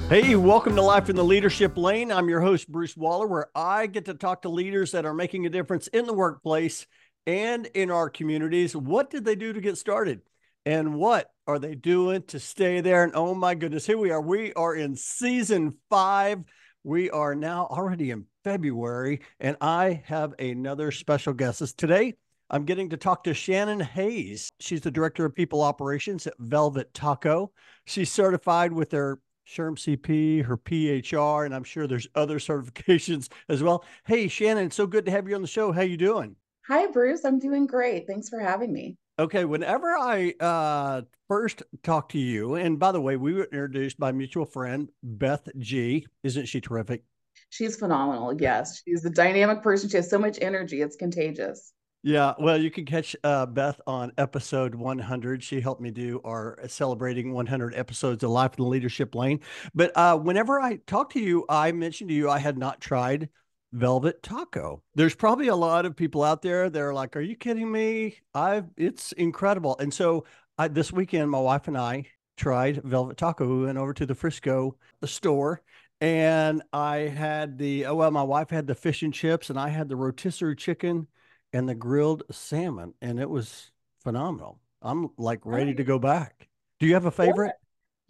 Hey, welcome to Life in the Leadership Lane. I'm your host, Bruce Waller, where I get to talk to leaders that are making a difference in the workplace and in our communities. What did they do to get started? And what are they doing to stay there? And oh my goodness, here we are. We are in season 5. We are now already in February, and I have another special guest. Today, I'm getting to talk to Shannon Hayes. She's the Director of People Operations at Velvet Taco. She's certified with their SHRM CP, her PHR, and I'm sure there's other certifications as well. Hey, Shannon, so good to have you on the show. How you doing? Hi, Bruce. I'm doing great. Thanks for having me. Okay, whenever I first talked to you, and by the way, we were introduced by a mutual friend, Beth G. Isn't she terrific? She's phenomenal. Yes, she's a dynamic person. She has so much energy. It's contagious. Yeah, well, you can catch Beth on episode 100. She helped me do our celebrating 100 episodes of Life in the Leadership Lane. But whenever I talked to you, I mentioned to you I had not tried Velvet Taco. There's probably a lot of people out there that are like, "Are you kidding me? It's incredible." And so this weekend, my wife and I tried Velvet Taco. We went over to the Frisco store. And I had my wife had the fish and chips, and I had the rotisserie chicken and the grilled salmon, and it was phenomenal. I'm like ready to Right. go back. Do you have a Yeah. favorite?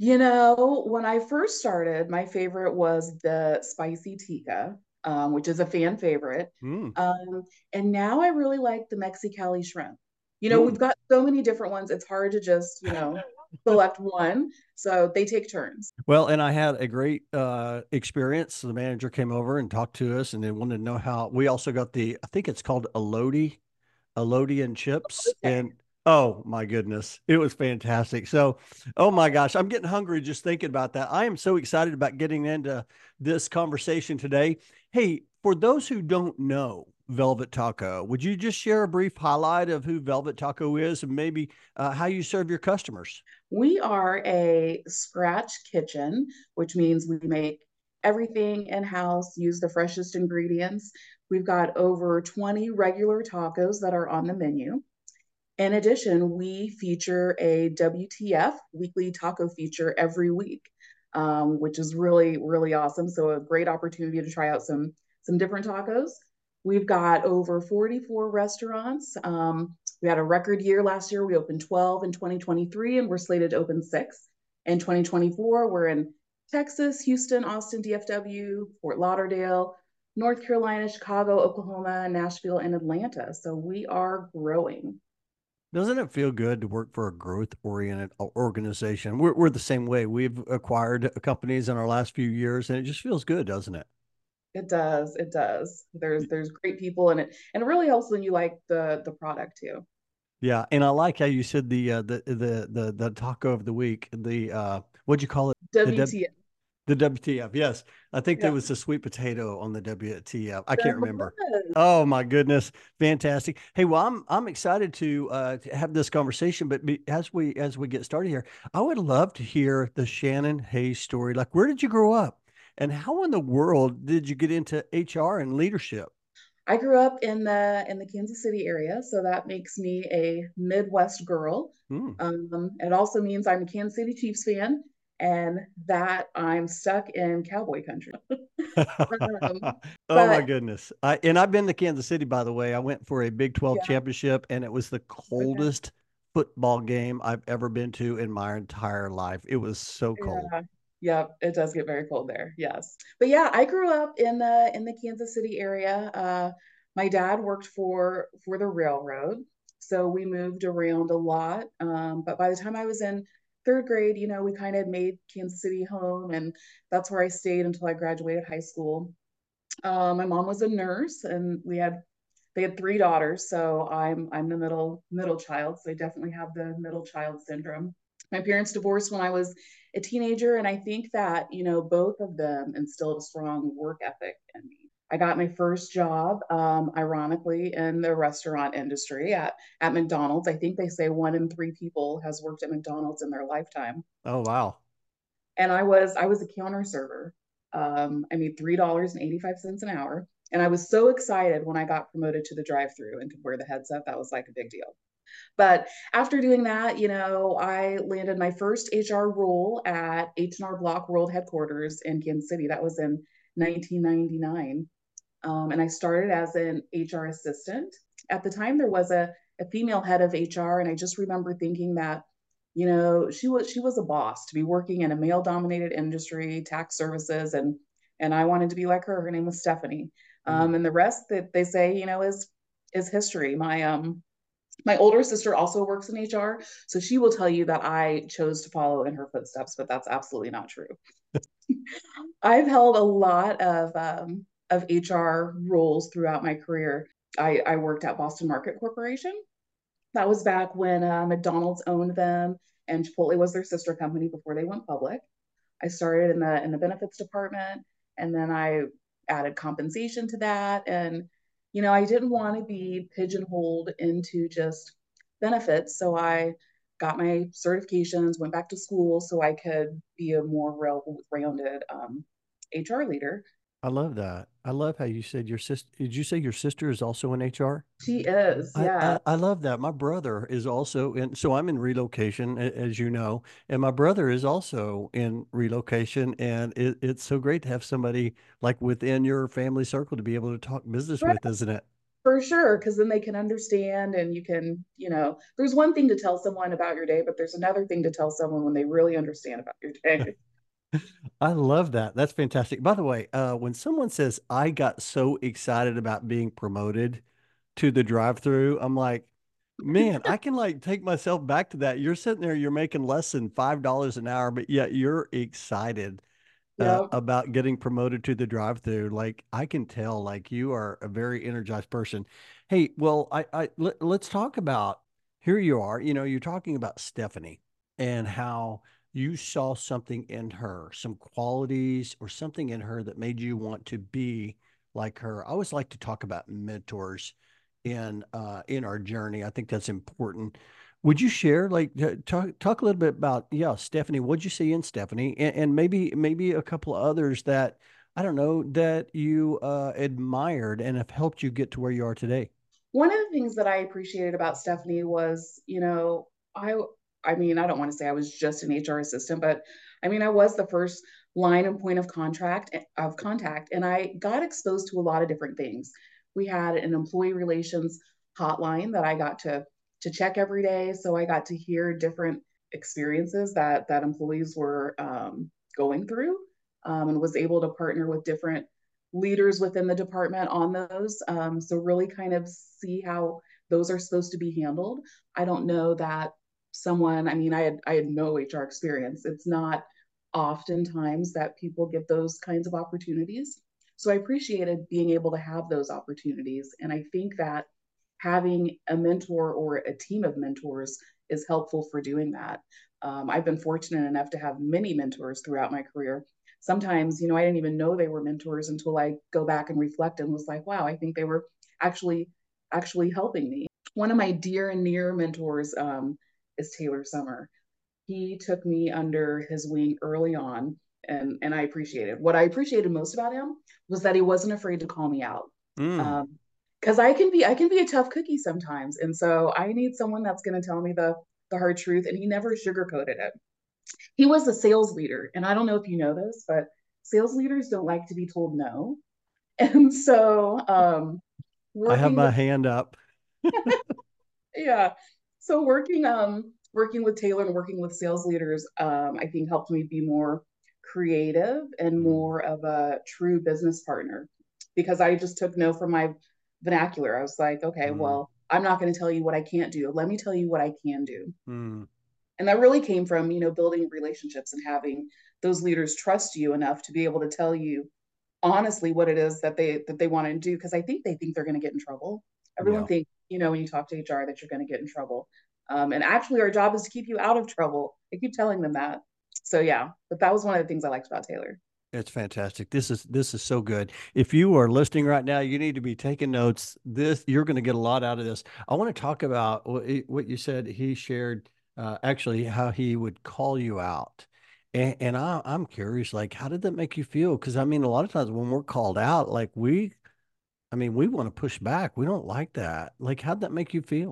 When I first started, my favorite was the spicy tikka, which is a fan favorite. Mm, Um, and now I really like the Mexicali shrimp. We've mm. got so many different ones. It's hard to just, select one. So they take turns. Well, and I had a great experience. The manager came over and talked to us, and they wanted to know how. We also got I think it's called Elodie and chips. Okay. And oh my goodness, it was fantastic. So, oh my gosh, I'm getting hungry just thinking about that. I am so excited about getting into this conversation today. Hey, for those who don't know Velvet Taco, would you just share a brief highlight of who Velvet Taco is and maybe how you serve your customers? We are a scratch kitchen, which means we make everything in-house, use the freshest ingredients. We've got over 20 regular tacos that are on the menu. In addition, we feature a WTF weekly taco feature every week, which is really, really awesome. So a great opportunity to try out some different tacos. We've got over 44 restaurants. We had a record year last year. We opened 12 in 2023, and we're slated to open 6 in 2024. We're in Texas, Houston, Austin, DFW, Fort Lauderdale, North Carolina, Chicago, Oklahoma, Nashville, and Atlanta. So we are growing. Doesn't it feel good to work for a growth-oriented organization? We're the same way. We've acquired companies in our last few years, and it just feels good, doesn't it? It does. It does. There's great people in it, and it really helps when you like the product too. Yeah, and I like how you said the taco of the week, what'd you call it? The WTF. the WTF. Yes. I think there Yeah, was a sweet potato on the WTF. I can't there remember. was. Oh my goodness. Fantastic. Hey, well, I'm excited to have this conversation, but as we get started here, I would love to hear the Shannon Hayes story. Like, where did you grow up? And how in the world did you get into HR and leadership? I grew up in the Kansas City area, so that makes me a Midwest girl. Hmm. It also means I'm a Kansas City Chiefs fan, and that I'm stuck in cowboy country. Oh my But goodness. I've been to Kansas City, by the way. I went for a Big 12 yeah, championship, and it was the okay. coldest football game I've ever been to in my entire life. It was so cold. Yeah. Yep, it does get very cold there. Yes. But yeah, I grew up in the Kansas City area. My dad worked for the railroad, so we moved around a lot. But by the time I was in third grade, we kind of made Kansas City home, and that's where I stayed until I graduated high school. My mom was a nurse, and they had 3 daughters, so I'm the middle child, so I definitely have the middle child syndrome. My parents divorced when I was a teenager, and I think that both of them instilled a strong work ethic in me. I got my first job, ironically, in the restaurant industry at McDonald's. I think they say 1 in 3 people has worked at McDonald's in their lifetime, Oh wow. and I was a counter server. I made $3.85 an hour, and I was so excited when I got promoted to the drive-through and could wear the headset. That was like a big deal. But after doing that, I landed my first HR role at H&R Block World Headquarters in Kansas City. That was in 1999. And I started as an HR assistant. At the time, there was a female head of HR, and I just remember thinking that, she was a boss to be working in a male dominated industry, tax services, and I wanted to be like her. Her name was Stephanie. Mm. And the rest that they say, is history. My older sister also works in HR, so she will tell you that I chose to follow in her footsteps, but that's absolutely not true. I've held a lot of HR roles throughout my career. I worked at Boston Market Corporation. That was back when McDonald's owned them, and Chipotle was their sister company before they went public. I started in the benefits department, and then I added compensation to that. And I didn't want to be pigeonholed into just benefits, so I got my certifications, went back to school so I could be a more rounded HR leader. I love that. I love how you said your sister. Did you say your sister is also in HR? She is, yeah. I love that. My brother is also in, so I'm in relocation, as you know, and my brother is also in relocation. And it's so great to have somebody like within your family circle to be able to talk business Right. with, isn't it? For sure, because then they can understand, and there's one thing to tell someone about your day, but there's another thing to tell someone when they really understand about your day. I love that. That's fantastic. By the way, when someone says, I got so excited about being promoted to the drive-through, I'm like, man, I can like take myself back to that. You're sitting there, you're making less than $5 an hour, but yet you're excited Yep. about getting promoted to the drive-through. Like I can tell, like you are a very energized person. Hey, well, let's talk about here you are, you're talking about Stephanie and how you saw something in her, some qualities or something in her that made you want to be like her. I always like to talk about mentors in our journey. I think that's important. Would you share, like, talk a little bit about, yeah, Stephanie? What'd you see in Stephanie, and maybe a couple of others that I don't know that you admired and have helped you get to where you are today? One of the things that I appreciated about Stephanie was, I mean, I don't want to say I was just an HR assistant, but I mean, I was the first line and point of contact, and I got exposed to a lot of different things. We had an employee relations hotline that I got to check every day, so I got to hear different experiences that employees were going through, and was able to partner with different leaders within the department on those. So really kind of see how those are supposed to be handled. I don't know that someone, I mean, I had no HR experience. It's not oftentimes that people get those kinds of opportunities. So I appreciated being able to have those opportunities. And I think that having a mentor or a team of mentors is helpful for doing that. I've been fortunate enough to have many mentors throughout my career. Sometimes, I didn't even know they were mentors until I go back and reflect and was like, wow, I think they were actually actually helping me. One of my dear and near mentors is Taylor Summer. He took me under his wing early on, and I appreciated. What I appreciated most about him was that he wasn't afraid to call me out. Mm. Because I can be a tough cookie sometimes, and so I need someone that's going to tell me the hard truth, and he never sugarcoated it. He was a sales leader, and I don't know if you know this, but sales leaders don't like to be told no. And so I have working my with hand up. yeah, so working with Taylor and working with sales leaders, I think helped me be more creative and Mm. more of a true business partner, because I just took no from my vernacular. I was like, okay, Mm. well, I'm not going to tell you what I can't do. Let me tell you what I can do. Mm. And that really came from, building relationships and having those leaders trust you enough to be able to tell you honestly what it is that they want to do, because I think they think they're going to get in trouble. Everyone Yeah. thinks, when you talk to HR, that you're going to get in trouble. And actually, our job is to keep you out of trouble. I keep telling them that. So yeah, but that was one of the things I liked about Taylor. It's fantastic. This is so good. If you are listening right now, you need to be taking notes. This you're going to get a lot out of this. I want to talk about what you said. He shared actually how he would call you out, and I'm curious, like, how did that make you feel? Because I mean, a lot of times when we're called out, like I mean, we want to push back. We don't like that. Like, how'd that make you feel?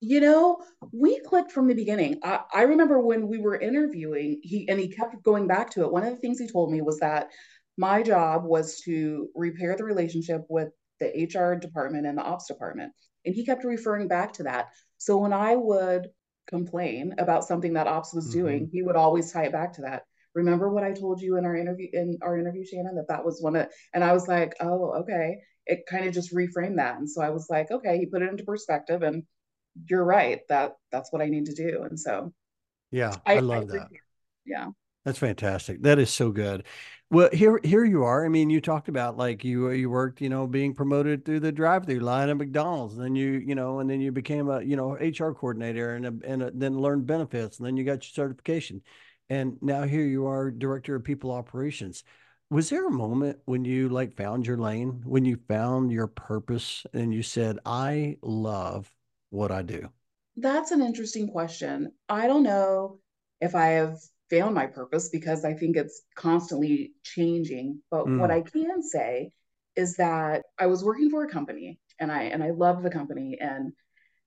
You know, we clicked from the beginning. I remember when we were interviewing, he kept going back to it. One of the things he told me was that my job was to repair the relationship with the HR department and the ops department. And he kept referring back to that. So when I would complain about something that ops was Hmm. doing, he would always tie it back to that. Remember what I told you in our interview, Shannon, that was one of, and I was like, oh, okay. It kind of just reframed that. And so I was like, okay, he put it into perspective, and you're right, that's what I need to do. And so Yeah, I I love that. appreciate it. Yeah. That's fantastic. That is so good. Well, here you are. I mean, you talked about like you worked, being promoted through the drive-through line at McDonald's, and then and then you became a, HR coordinator then learned benefits, and then you got your certification. And now here you are, director of people operations. Was there a moment when you like found your lane, when you found your purpose and you said, I love what I do? That's an interesting question. I don't know if I have found my purpose because I think it's constantly changing. But what Mm, I can say is that I was working for a company, and I loved the company, and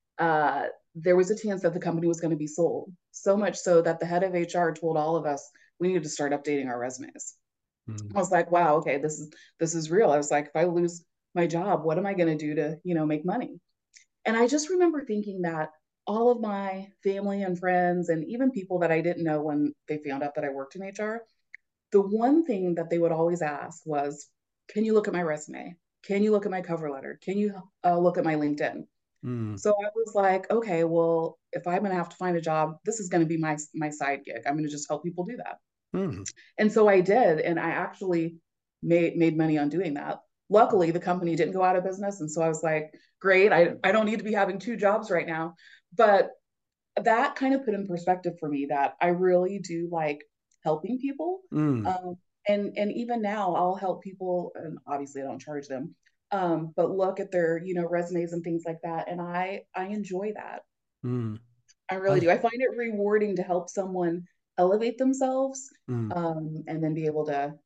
there was a chance that the company was going to be sold. So much so that the head of HR told all of us we needed to start updating our resumes. mm, I was like, wow, okay, this is real. I was like, if I lose my job, what am I going to do to, make money? And I just remember thinking that all of my family and friends, and even people that I didn't know when they found out that I worked in HR, the one thing that they would always ask was, can you look at my resume? Can you look at my cover letter? Can you look at my LinkedIn? mm, So I was like, okay, well, if I'm going to have to find a job, this is going to be my side gig. I'm going to just help people do that. mm. And so I did, and I actually made money on doing that. Luckily, the company didn't go out of business, and so I was like, great, I don't need to be having two jobs right now. But that kind of put in perspective for me that I really do like helping people. Mm, And even now, I'll help people, and obviously I don't charge them, but look at their resumes and things like that, and I enjoy that. mm. I really I do. I find it rewarding to help someone elevate themselves, mm. and then be able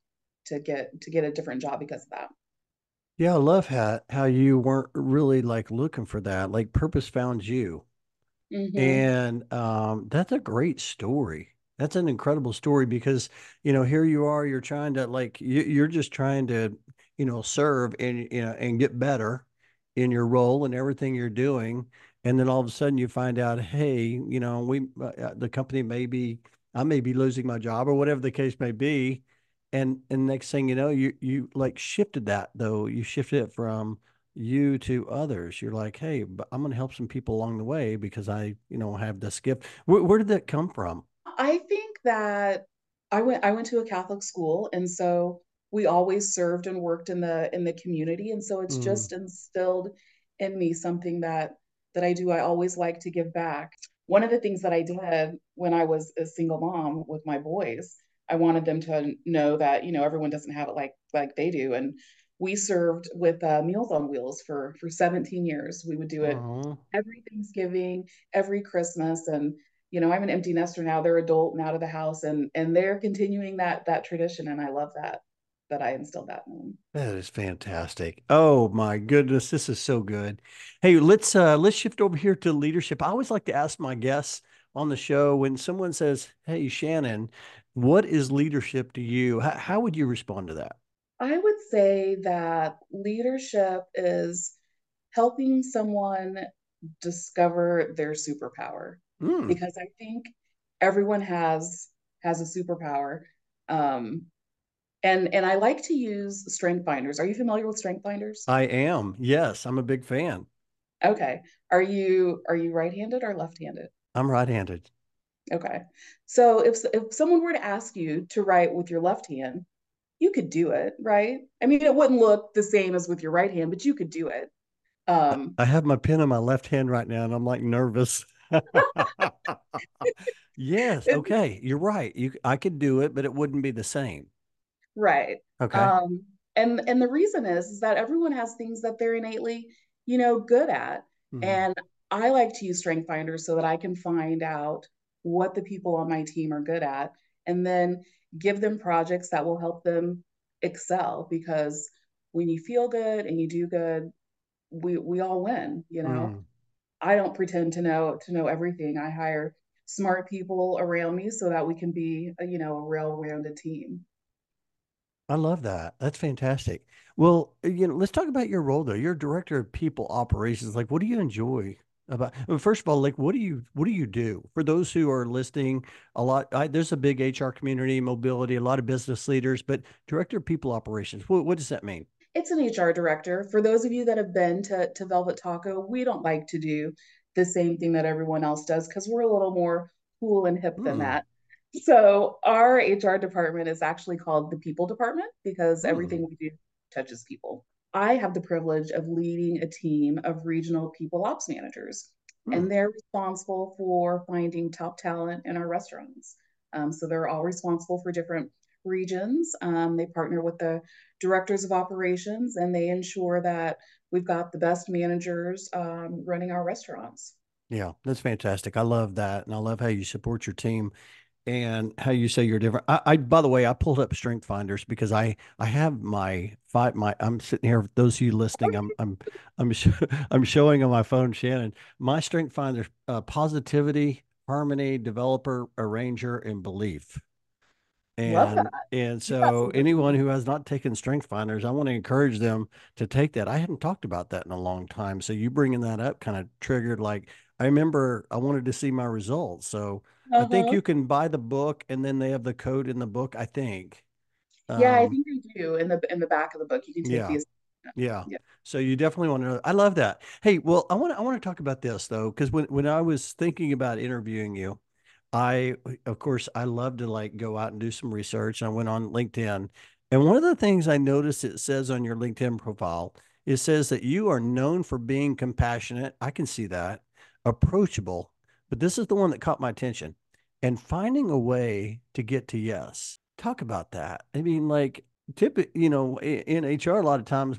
to get a different job because of that. Yeah, I love how you weren't really like looking for that. Like purpose found you. Hmm. And that's a great story. That's an incredible story because, here you are, you're trying to like you're just trying to, serve and get better in your role and everything you're doing. And then all of a sudden you find out, hey, the company I may be losing my job or whatever the case may be. And next thing you know, you like shifted that though. You shifted it from you to others. You're like, hey, but I'm going to help some people along the way because I, have this gift. Where did that come from? I think that I went to a Catholic school, and so we always served and worked in the community, and so it's Mm, just instilled in me something that I do. I always like to give back. One of the things that I did when I was a single mom with my boys, I wanted them to know that everyone doesn't have it like they do, and we served with Meals on Wheels for 17 years. We would do it oh, every Thanksgiving, every Christmas, and I'm an empty nester now. They're adult and out of the house, and they're continuing that tradition, and I love that I instilled that in them. that is fantastic. Oh my goodness, this is so good. Hey, let's shift over here to leadership. I always like to ask my guests on the show when someone says, "Hey, Shannon, what is leadership to you?" How would you respond to that? I would say that leadership is helping someone discover their superpower, Mm, because I think everyone has a superpower. Um, and I like to use strength finders. Are you familiar with strength finders? I am. Yes, I'm a big fan. Okay. Are you right-handed or left-handed? I'm right-handed. Okay. So if someone were to ask you to write with your left hand, you could do it, right? I mean, it wouldn't look the same as with your right hand, but you could do it. Um, I have my pen in my left hand right now, and I'm like nervous. Yes. it's Okay. You're right. I could do it, but it wouldn't be the same. right. Okay. And the reason is that everyone has things that they're innately, good at. Hmm. And I like to use strength finders so that I can find out what the people on my team are good at, and then give them projects that will help them excel, because when you feel good and you do good, we all win. Mm. I don't pretend to know everything. I hire smart people around me so that we can be a well-rounded team. I love that. That's fantastic. Well, let's talk about your role though. You're director of people operations. Like, what do you enjoy about, well, first of all, like, what do you do for those who are listening a lot? There's a big HR community, mobility, a lot of business leaders, but director of people operations, what does that mean? It's an HR director. For those of you that have been to Velvet Taco, we don't like to do the same thing that everyone else does because we're a little more cool and hip than Hmm. that. So our HR department is actually called the people department because Hmm. everything we do touches people. I have the privilege of leading a team of regional people ops managers, Hmm. and they're responsible for finding top talent in our restaurants. So they're all responsible for different regions. They partner with the directors of operations and they ensure that we've got the best managers running our restaurants. Yeah, that's fantastic. I love that. And I love how you support your team and how you say you're different. By the way, I pulled up Strength Finders because I have I'm sitting here, those of you listening, I'm showing on my phone, Shannon, my Strength Finders, positivity, harmony, developer, arranger, and belief. Love that. And You got so some good anyone ones. who has not taken Strength Finders, I want to encourage them to take that. I hadn't talked about that in a long time. So you bringing that up kind of triggered, like, I remember I wanted to see my results. So I think Uh-huh. you can buy the book and then they have the code in the book, I think. Yeah, I Um, think they do in the back of the book. You can take yeah. these. Yeah. Yeah. So you definitely want to know. I love that. Hey, well, I want to talk about this though, because when I was thinking about interviewing you, I of course I love to like go out and do some research. I went on LinkedIn, and one of the things I noticed it says on your LinkedIn profile, it says that you are known for being compassionate. I can see that, approachable, but this is the one that caught my attention, and finding a way to get to yes. Talk about that. I mean, like in HR, a lot of times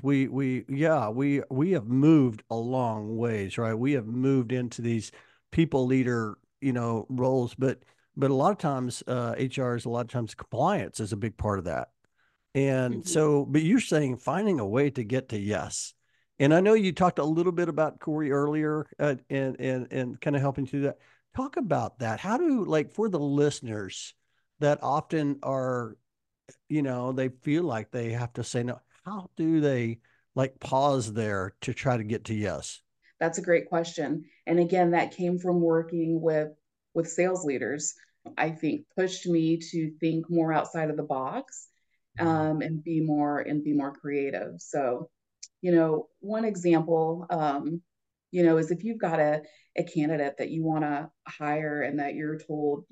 we have moved a long ways, right? We have moved into these people leader, roles, but a lot of times HR is a lot of times compliance is a big part of that. And Mhm. so, but you're saying finding a way to get to yes. And I know you talked a little bit about Corey earlier, and kind of helping through that. Talk about that. How do, like, for the listeners that often are, they feel like they have to say no. How do they like pause there to try to get to yes? That's a great question. And again, that came from working with sales leaders. I think pushed me to think more outside of the box and be more creative. So, one example, is if you've got a candidate that you want to hire and that you're told,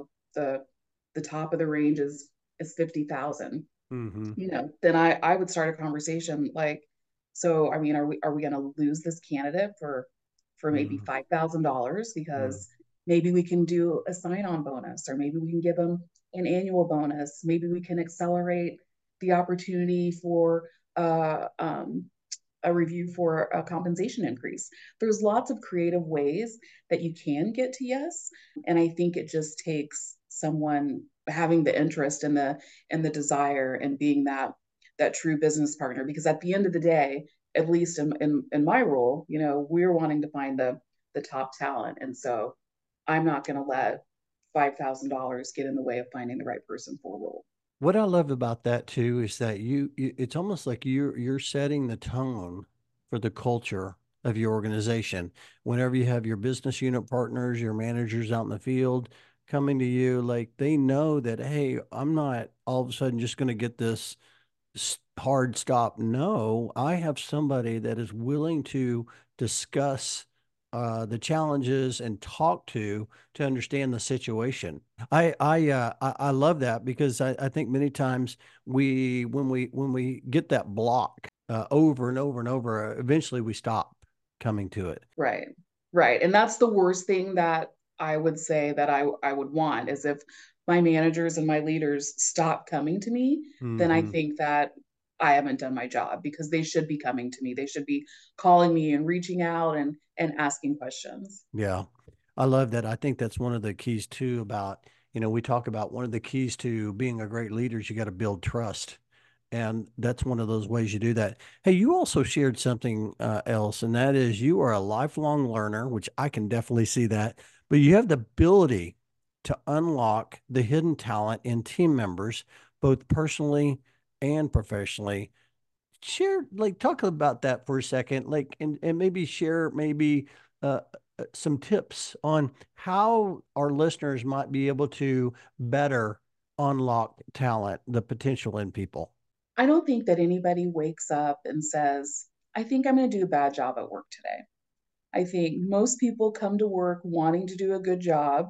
the top of the range is 50,000, Mm-hmm. then I would start a conversation like, so I mean, are we going to lose this candidate for maybe Mm-hmm. $5,000 Mm-hmm. because maybe we can do a sign-on bonus, or maybe we can give them an annual bonus, maybe we can accelerate the opportunity for a review for a compensation increase. There's lots of creative ways that you can get to yes, and I think it just takes someone having the interest and the desire and being that true business partner. Because at the end of the day, at least in my role, we're wanting to find the top talent, and so I'm not going to let $5,000 get in the way of finding the right person for a role. What I love about that too is that it's almost like you're setting the tone for the culture of your organization. Whenever you have your business unit partners, your managers out in the field coming to you, like they know that, hey, I'm not all of a sudden just going to get this hard stop. No, I have somebody that is willing to discuss the challenges and talk to understand the situation. I love that because I think many times when we get that block over and over and over, eventually we stop coming to it. Right. Right. And that's the worst thing that I would say that I would want is if my managers and my leaders stop coming to me, then I Hmm. think that I haven't done my job because they should be coming to me. They should be calling me and reaching out and asking questions. Yeah, I love that. I think that's one of the keys too about, we talk about one of the keys to being a great leader is you got to build trust. And that's one of those ways you do that. Hey, you also shared something else, and that is you are a lifelong learner, which I can definitely see that, but you have the ability to unlock the hidden talent in team members, both personally and professionally. Share, like, talk about that for a second, like, and maybe share maybe uh, some tips on how our listeners might be able to better unlock talent, the potential in people. I don't think that anybody wakes up and says, I think I'm going to do a bad job at work today. I think most people come to work wanting to do a good job,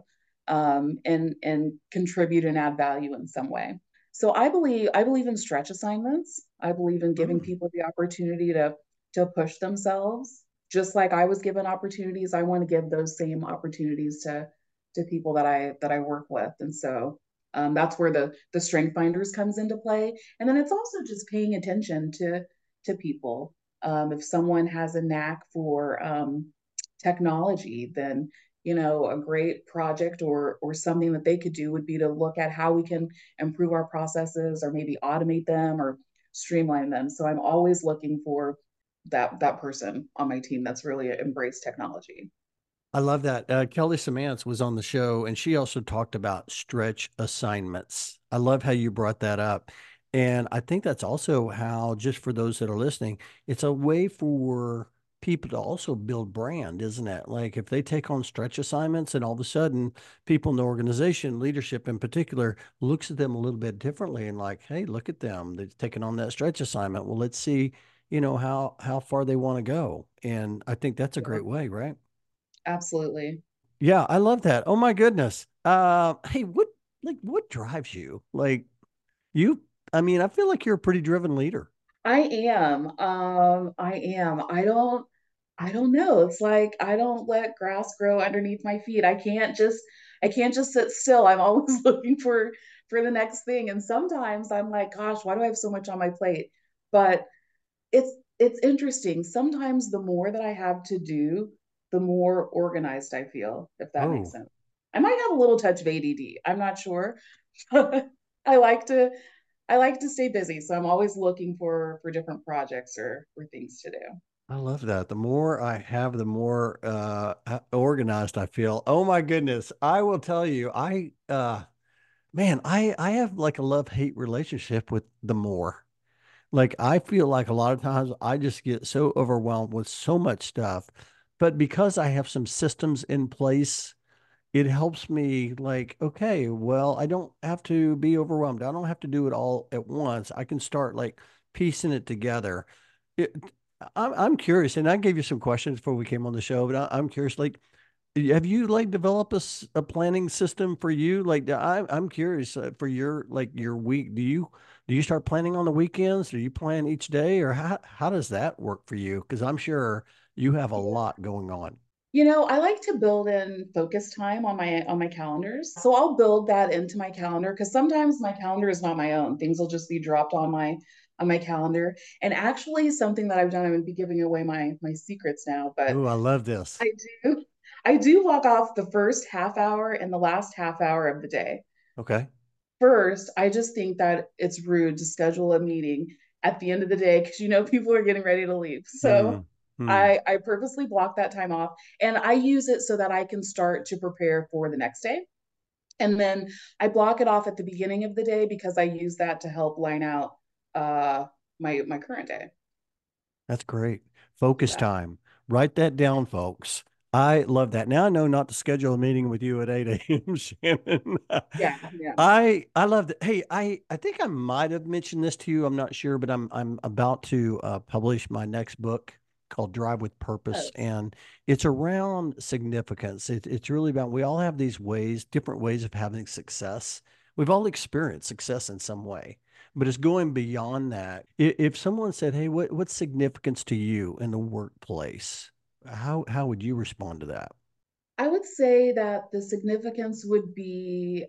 and contribute and add value in some way. So I believe in stretch assignments. I believe in giving Mm. people the opportunity to push themselves. Just like I was given opportunities, I want to give those same opportunities to people that I work with. And so that's where the strength finders comes into play. And then it's also just paying attention to people. If someone has a knack for technology, then a great project or something that they could do would be to look at how we can improve our processes or maybe automate them or streamline them. So I'm always looking for that person on my team that's really embraced technology. I love that. Kelly Samantz was on the show, and she also talked about stretch assignments. I love how you brought that up. And I think that's also how, just for those that are listening, it's a way for people to also build brand, isn't it? Like if they take on stretch assignments and all of a sudden people in the organization, leadership in particular, looks at them a little bit differently and like, hey, look at them. They've taken on that stretch assignment. Well, let's see, how far they want to go. And I think that's a Yeah, great way, right? absolutely. Yeah, I love that. Oh my goodness. Hey, what drives you? Like you, I mean, I feel like you're a pretty driven leader. I am. I am. I don't know. It's like I don't let grass grow underneath my feet. I can't just sit still. I'm always looking for the next thing. And sometimes I'm like, gosh, why do I have so much on my plate? But it's interesting. Sometimes the more that I have to do, the more organized I feel, if that makes Oh, sense. I might have a little touch of ADD. I'm not sure. I like to I like to stay busy, so I'm always looking for different projects or things to do. I love that. The more I have, the more organized I feel. Oh my goodness. I will tell you, man, I have like a love-hate relationship with the more. Like I feel like a lot of times I just get so overwhelmed with so much stuff. But because I have some systems in place, it helps me like, okay, well, I don't have to be overwhelmed. I don't have to do it all at once. I can start like piecing it together. It, I'm curious, and I gave you some questions before we came on the show, but I'm curious, like, have you like developed a planning system for you? Like, I'm curious for your like your week. Do you start planning on the weekends? Do you plan each day, or how does that work for you? Because I'm sure you have a lot going on. I like to build in focus time on my calendars. So I'll build that into my calendar because sometimes my calendar is not my own. Things will just be dropped on my calendar. And actually something that I've done, I'm gonna be giving away my secrets now, but Oh, I love this. I do I do block off the first half hour and the last half hour of the day. Okay. First, I just think that it's rude to schedule a meeting at the end of the day because people are getting ready to leave. So Hmm. Hmm. I purposely block that time off and I use it so that I can start to prepare for the next day. And then I block it off at the beginning of the day because I use that to help line out uh, my current day. That's great. Focus Yeah. time. Write that down, folks. I love that. Now I know not to schedule a meeting with you at 8 a.m., Shannon. Yeah. Yeah. I love that. Hey, I think I might have mentioned this to you. I'm not sure, but I'm about to publish my next book called Drive with Purpose, Oh, and it's around significance. It's really about we all have these ways, different ways of having success. We've all experienced success in some way, but it's going beyond that. If someone said, "Hey, what's significance to you in the workplace?" How would you respond to that? I would say that the significance would be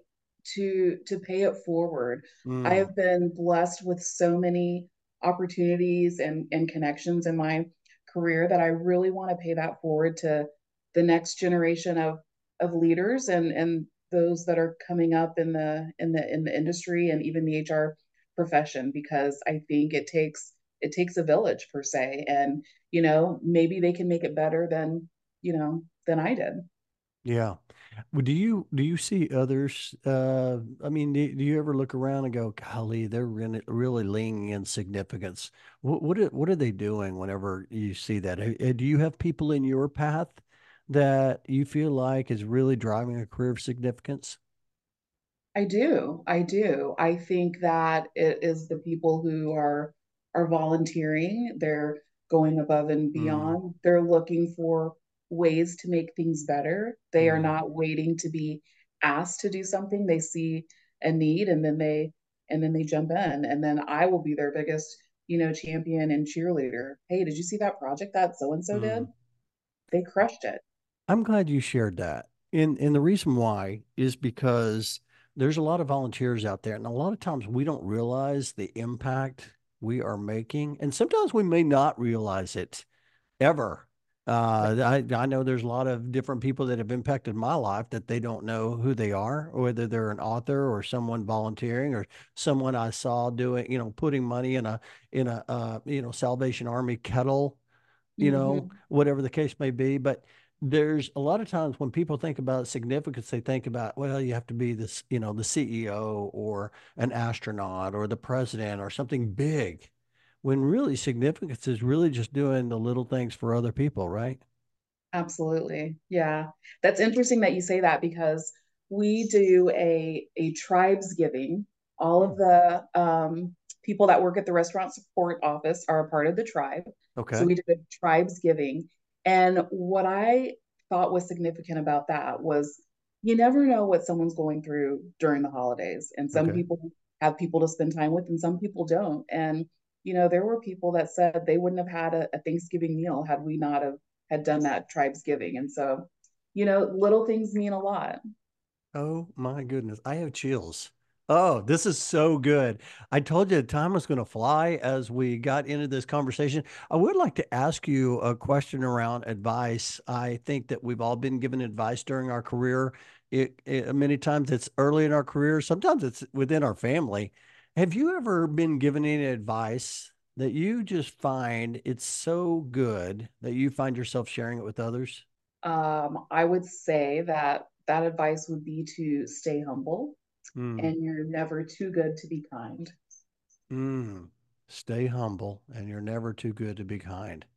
to pay it forward. I Mm, have been blessed with so many opportunities and connections in my career that I really want to pay that forward to the next generation of leaders and those that are coming up in the industry and even the HR profession because I think it takes a village per se, and maybe they can make it better than than I did. Yeah. Well, do you see others? I mean, do you ever look around and go, "Golly, they're really leaning in significance." What are they doing whenever you see that? Do you have people in your path that you feel like is really driving a career of significance? I do. I do. I think that it is the people who are volunteering. They're going above and Mm, beyond. They're looking for ways to make things better. They are mm, not waiting to be asked to do something. They see a need and then they jump in. And then I will be their biggest, champion and cheerleader. Hey, did you see that project that so and so did? mm. They crushed it. I'm glad you shared that. And the reason why is because there's a lot of volunteers out there, and a lot of times we don't realize the impact we are making, and sometimes we may not realize it ever. I know there's a lot of different people that have impacted my life that they don't know who they are, or whether they're an author or someone volunteering or someone I saw doing, putting money in a Salvation Army kettle, Hmm. whatever the case may be. But there's a lot of times when people think about significance, they think about, well, you have to be this, the CEO or an astronaut or the president or something big, when really significance is really just doing the little things for other people, right? Absolutely. Yeah. That's interesting that you say that because we do a tribes giving. All Hmm. of the people that work at the restaurant support office are a part of the tribe. So Okay. we did a tribes giving. And what I thought was significant about that was you never know what someone's going through during the holidays. And some Okay. people have people to spend time with and some people don't. And there were people that said they wouldn't have had a Thanksgiving meal had we not have had done that tribes giving. And so, little things mean a lot. Oh my goodness. I have chills. Oh, this is so good. I told you the time was going to fly as we got into this conversation. I would like to ask you a question around advice. I think that we've all been given advice during our career. Many times it's early in our career, sometimes it's within our family. Have you ever been given any advice that you just find it's so good that you find yourself sharing it with others? I would say that that advice would be to stay humble Hmm. and you're never too good to be kind. Mm. Stay humble, and you're never too good to be kind.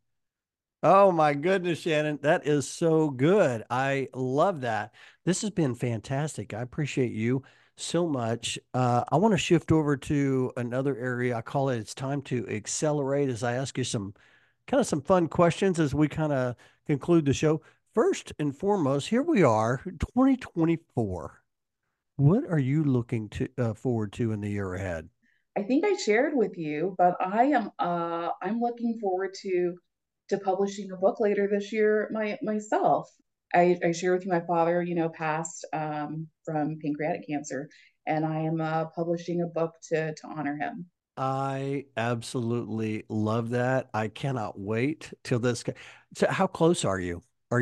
Oh my goodness, Shannon, that is so good. I love that. This has been fantastic. I appreciate you so much. I want to shift over to another area. I call it it's time to accelerate as I ask you some fun questions as we kind of conclude the show. First and foremost, here we are, 2024. What are you looking to forward to in the year ahead? I think I shared with you, but I'm looking forward to publishing a book later this year myself. I share with you my father, passed from pancreatic cancer, and I am publishing a book to honor him. I absolutely love that. I cannot wait till this. So how close are you?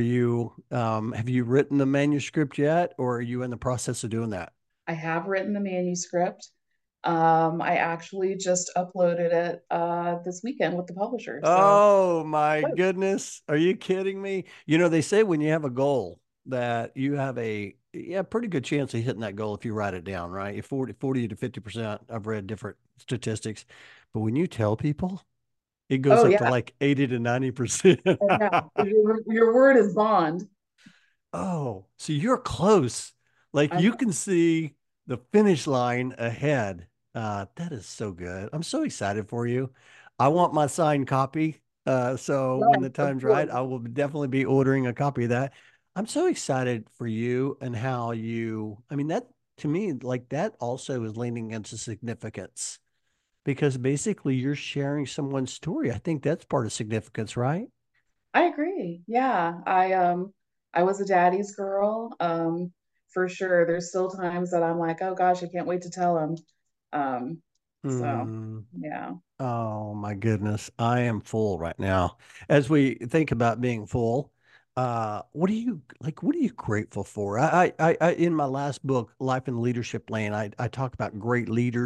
Have you written the manuscript yet, or are you in the process of doing that? I have written the manuscript. I actually just uploaded it this weekend with the publisher. So Oh my goodness. Are you kidding me? They say when you have a goal that you have a pretty good chance of hitting that goal if you write it down, right? You 40 to 50%. I've read different statistics. But when you tell people, it goes oh up to yeah, like 80 to 90%. oh yeah. Your word is bond. Oh, so you're close. Like I'm you can see the finish line ahead. That is so good. I'm so excited for you. I want my signed copy. So when yes, the of time's right, course. I will definitely be ordering a copy of that. I'm so excited for you and how I mean, that to me, like that also is leaning into significance because basically you're sharing someone's story. I think that's part of significance, right? I agree. Yeah, I was a daddy's girl. For sure. There's still times that I'm like, oh gosh, I can't wait to tell him. Um, so Hmm. yeah. Oh my goodness, I am full right now. As we think about being full, what are you grateful for? In my last book, Life in the Leadership Lane, I talk about great leaders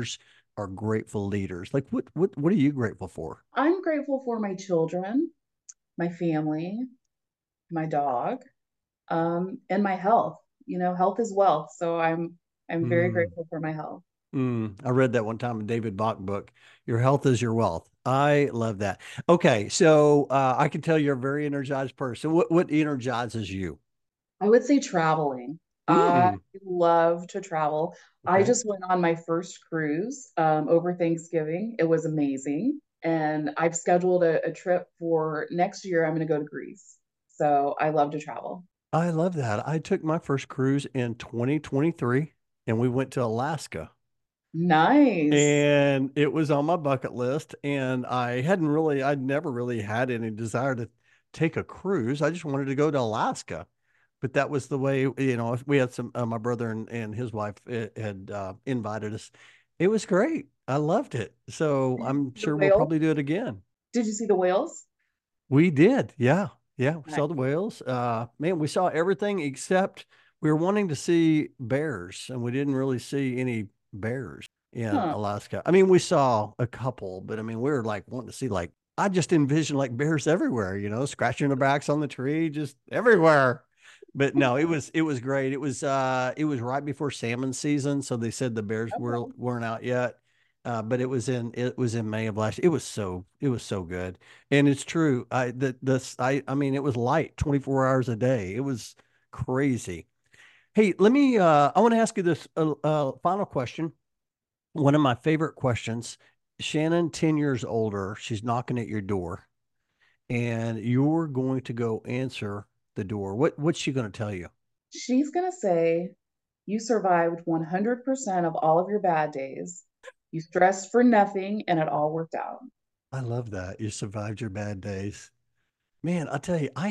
are grateful leaders? Like what are you grateful for? I'm grateful for my children, my family, my dog, and my health. You know, health is wealth. So I'm very Mm, grateful for my health. I read that one time in David Bach book. Your health is your wealth. I love that. Okay, so I can tell you're a very energized person. What energizes you? I would say traveling. I Mm, love to travel. I okay. just went on my first cruise over Thanksgiving. It was amazing. And I've scheduled a trip for next year. I'm going to go to Greece. So I love to travel. I love that. I took my first cruise in 2023 and we went to Alaska. Nice. And it was on my bucket list. And I'd never really had any desire to take a cruise. I just wanted to go to Alaska. But that was the way, we had my brother and his wife had invited us. It was great. I loved it. So Did you I'm see the sure we'll whales? probably do it again. Did you see the whales? We did. Yeah. Yeah. We Nice. saw the whales. Man, we saw everything except we were wanting to see bears and we didn't really see any bears in Huh. Alaska. I mean, we saw a couple, but I mean, we were like wanting to see like, I just envisioned like bears everywhere, scratching their backs on the tree, just everywhere. But no, it was great. It was right before salmon season, so they said the bears Okay. weren't out yet. But it was in May of last year. It was so good. And it's true. I mean, it was light 24 hours a day. It was crazy. Hey, I want to ask you this final question. One of my favorite questions. Shannon, 10 years older, she's knocking at your door and you're going to go answer the door. What's she going to tell you? She's going to say, you survived 100% of all of your bad days. You stressed for nothing and it all worked out. I love that. You survived your bad days. Man, I tell you,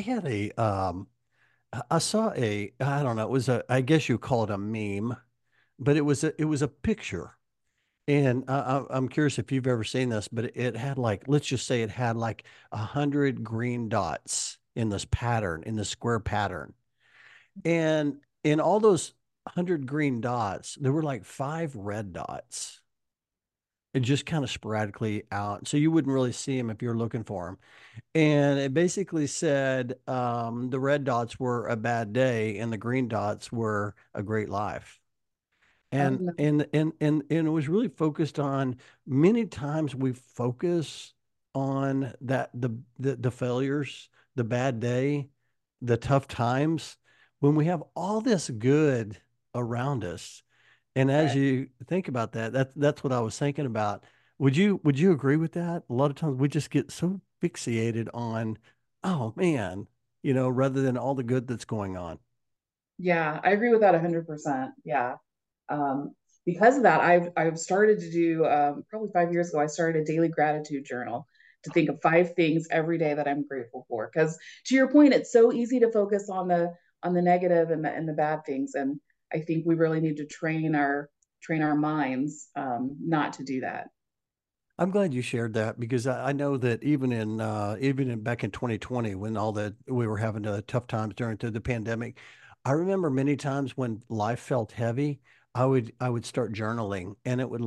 I saw I don't know, I guess you call it a meme, but it was a picture. And I'm curious if you've ever seen this, but it had like, let's just say it had like 100 green dots in this pattern, in this square pattern. And in all those 100 green dots, there were like 5 red dots and just kind of sporadically out. So you wouldn't really see them if you're looking for them. And it basically said the red dots were a bad day and the green dots were a great life. Oh, And no. and and and and it was really focused on many times we focus on that the failures, the bad day, the tough times when we have all this good around us. And as Right. you think about that, that's what I was thinking about. Would you agree with that? A lot of times we just get so fixated on, oh man, rather than all the good that's going on. Yeah, I agree with that 100%. Yeah. Um, because of that, I've started to do probably 5 years ago, I started a daily gratitude journal to think of 5 things every day that I'm grateful for. Because to your point, it's so easy to focus on the negative and the bad things. And I think we really need to train our minds not to do that. I'm glad you shared that because I know that even in back in 2020 when all that we were having tough times during the pandemic, I remember many times when life felt heavy, I would start journaling and it would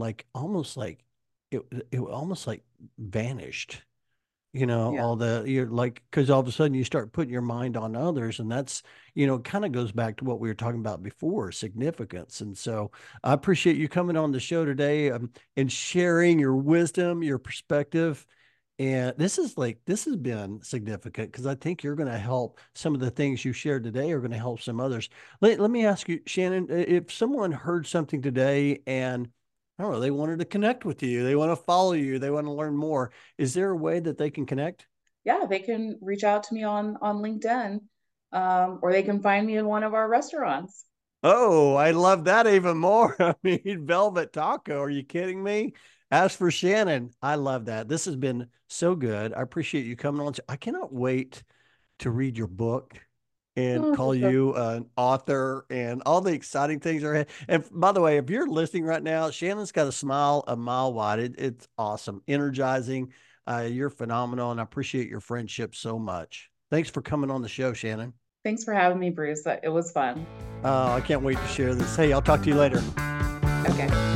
almost like vanished. Yeah. All you're like, because all of a sudden you start putting your mind on others, and that's, kind of goes back to what we were talking about before, significance. And so I appreciate you coming on the show today, and sharing your wisdom, your perspective. And this has been significant because I think you're going to help some of the things you shared today are going to help some others. Let me ask you, Shannon, if someone heard something today and I don't know, they wanted to connect with you, they want to follow you, they want to learn more. Is there a way that they can connect? Yeah, they can reach out to me on LinkedIn, or they can find me in one of our restaurants. Oh, I love that even more. I mean, Velvet Taco. Are you kidding me? As for Shannon, I love that. This has been so good. I appreciate you coming on. I cannot wait to read your book and Oh, for call sure. you an author and all the exciting things are ahead. And by the way, if you're listening right now, Shannon's got a smile a mile wide. It's awesome, energizing. You're phenomenal, and I appreciate your friendship so much. Thanks for coming on the show, Shannon. Thanks for having me, Bruce. It was fun. I can't wait to share this. Hey, I'll talk to you later. Okay.